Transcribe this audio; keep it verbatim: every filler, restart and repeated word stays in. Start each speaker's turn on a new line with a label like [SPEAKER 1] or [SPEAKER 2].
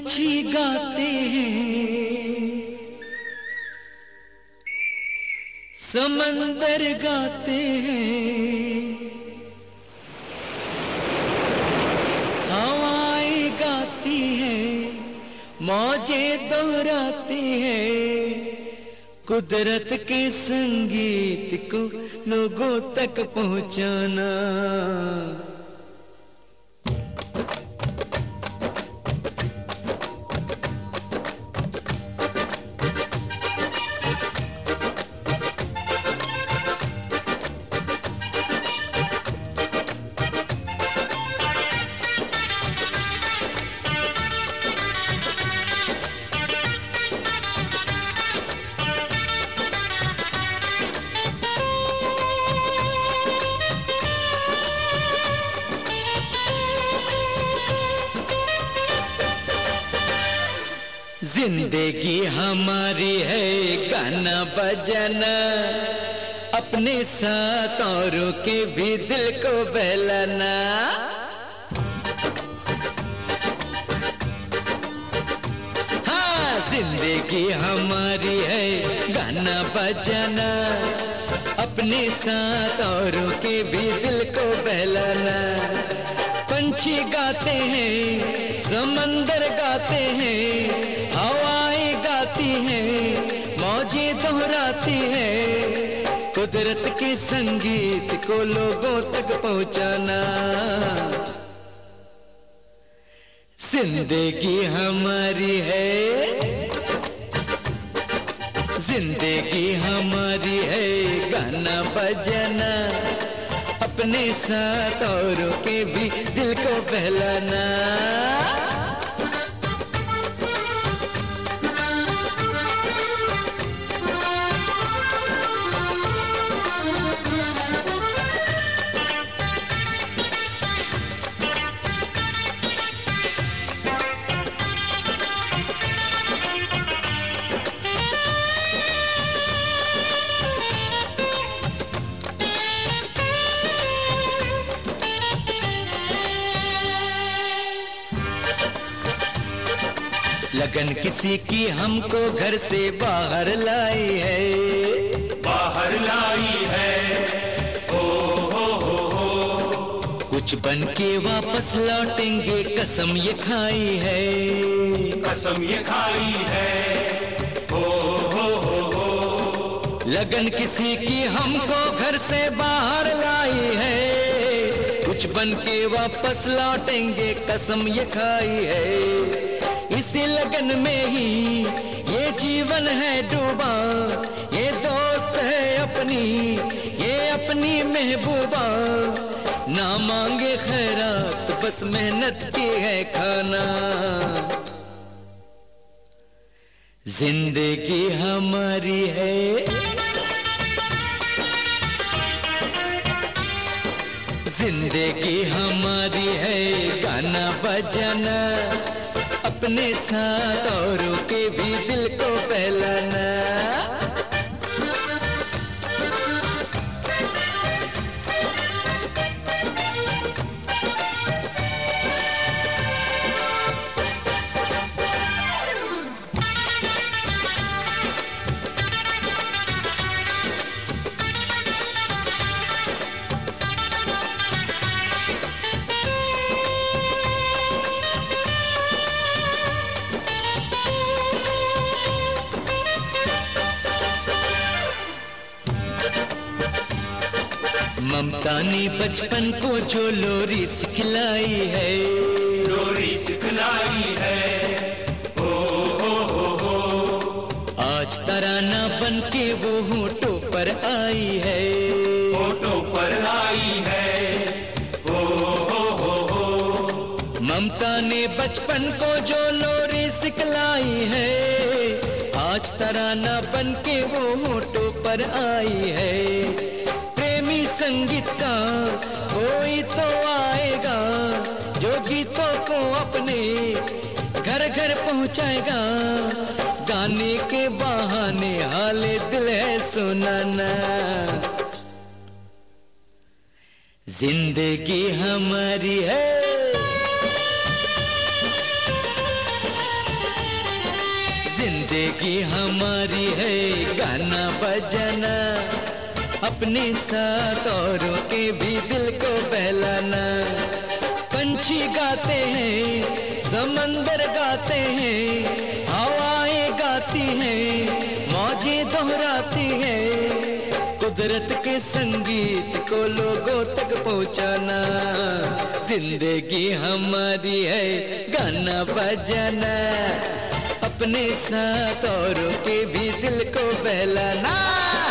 [SPEAKER 1] पंछी गाते हैं, समंदर गाते हैं, हवाएं गाती हैं, मौजें दोहराती हैं। कुदरत के संगीत को लोगों तक पहुंचाना। जिंदगी हमारी है गाना बजाना, अपने साथ औरों के भी दिल को बहलाना। हाँ, जिंदगी हमारी है गाना बजाना, अपने साथ औरों के भी दिल को बहलाना। पंछी गाते हैं, समंदर गाते हैं, हवाएं गाती हैं, मौजें दोहराती हैं। कुदरत के संगीत को लोगों तक पहुंचाना। जिंदगी हमारी है, जिंदगी हमारी है गाना बजाना, अपने साथ औरों के भी दिल को बहलाना। लगन किसी की हमको घर से बाहर लाई है,
[SPEAKER 2] बाहर लाई है। हो हो हो हो
[SPEAKER 1] कुछ बन के वापस लौटेंगे, कसम ये खाई है,
[SPEAKER 2] कसम ये खाई है। हो हो हो हो
[SPEAKER 1] लगन किसी की हमको घर से बाहर लाई है, कुछ बन के वापस लौटेंगे, कसम ये खाई है। इसी लगन में ही ये जीवन है डूबा, ये दोस्त है अपनी, ये अपनी महबूबा। ना मांगे खैरात, बस मेहनत की है खाना। जिंदगी हमारी है, जिंदगी हमारी है गाना बजाना, अपने साथ औरों के भी दिल को बहलाना। ममता ने बचपन को जो लोरी सिखलाई है,
[SPEAKER 2] लोरी सिखलाई है। हो हो हो हो
[SPEAKER 1] आज तराना बन के वो होठों पर आई है,
[SPEAKER 2] होठों पर आई है। हो हो हो हो
[SPEAKER 1] ममता ने बचपन को जो लोरी सिखलाई है, आज तराना बन के वो होठों पर आई है। संगीत का कोई तो आएगा, जो गीतों को अपने घर घर पहुंचाएगा। गाने के बहाने हाले दिल है सुनाना। जिंदगी हमारी है, जिंदगी हमारी है गाना बजाना, अपने साथ औरों के भी दिल को बहलाना। पंछी गाते हैं, समंदर गाते हैं, हवाएं गाती हैं, मौजें दोहराती हैं। कुदरत के संगीत को लोगों तक पहुंचाना। जिंदगी हमारी है गाना बजाना, अपने साथ औरों के भी दिल को बहलाना।